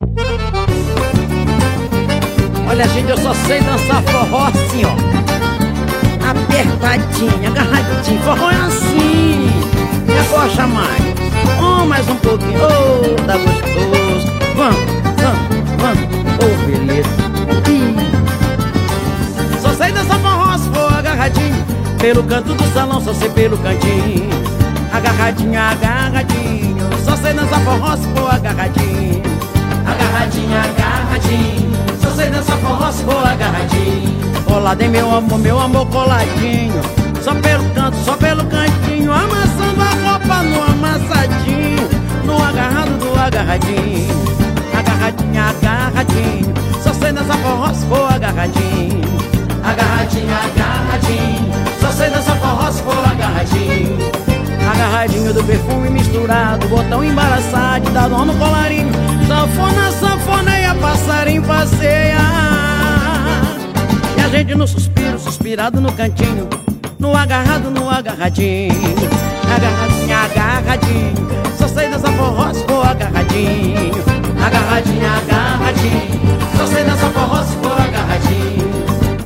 Olha, gente, eu só sei dançar forró assim, ó, apertadinho, agarradinho. Forró é assim, me acocha mais. Mais um pouquinho, tá gostoso. Vamos, beleza. Só sei dançar forró se for agarradinho. Pelo canto do salão, só sei pelo cantinho. Agarradinho, só sei dançar forró se for agarradinho. Agarradinho, só sei dançar forró se for agarradinho. Colado em meu amor coladinho. Só pelo canto, só pelo cantinho. Amassando a roupa no amassadinho. No agarrado do agarradinho. Agarradinho, só sei dançar forró se for agarradinho. Agarradinho, só sei dançar forró se for agarradinho. Agarradinho do perfume misturado, botão embaraçado, dá nó no colarinho. Sanfoneia, passarinho passeia. E a gente no suspiro, suspirado no cantinho. No agarradinho. Agarradinho, só sei dançar forró se for agarradinho. Agarradinho, só sei dançar forró se for agarradinho.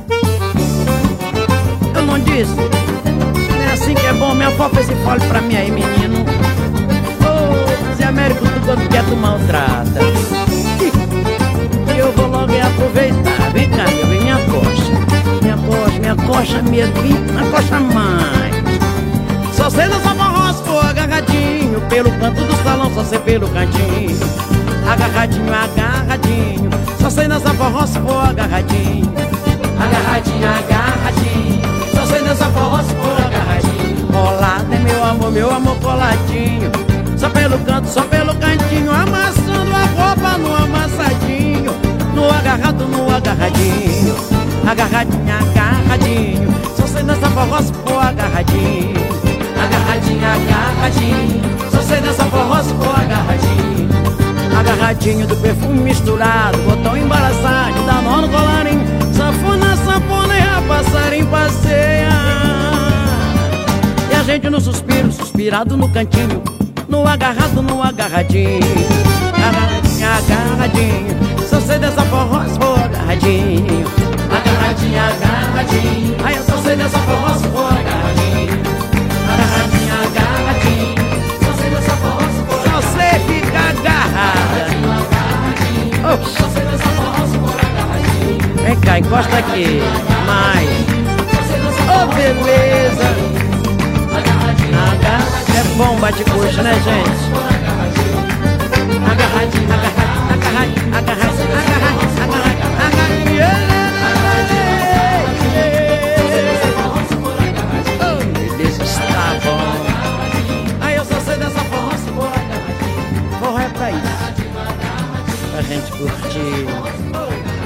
Eu não disse, é assim que é bom. Minha avó fez esse fole pra mim aí, menino. Zé Américo, tu quando quer tu maltrata. E eu vou logo aproveitar. Vem cá, meu bem, me acocha, me acocha mais. Só sei dançar forró se for agarradinho. Pelo canto do salão, só sei pelo cantinho. Agarradinho, só sei dançar forró se for agarradinho. Agarradinho, só sei dançar forró se for agarradinho. Colado é meu amor coladinho. Só pelo canto, só pelo cantinho. Amassando a roupa no amassadinho. No agarradinho. Agarradinho, só sei dançar forró se for agarradinho. Agarradinho, só sei dançar forró se for agarradinho. Agarradinho do perfume misturado, botão embaraçado, dá nó no colarinho. Sanfoneia, passarinho passeia. E a gente no suspiro, suspirado no cantinho. No agarradinho. Agarradinho, só sei dançar forró se for agarradinho. Agarradinho, aí eu só sei dançar forró se for agarradinho. Agarradinho, só sei dançar forró se for agarradinho. Só sei ficar agarrada. Só sei dançar forró se for agarradinho. Vem cá, encosta aqui. Mais. Beleza. É bom bate-coxa, né, gente? Agarradinho. Beleza, está bom. Aí eu só sei dançar forró se for agarradinho. Forró é pra isso, pra gente curtir.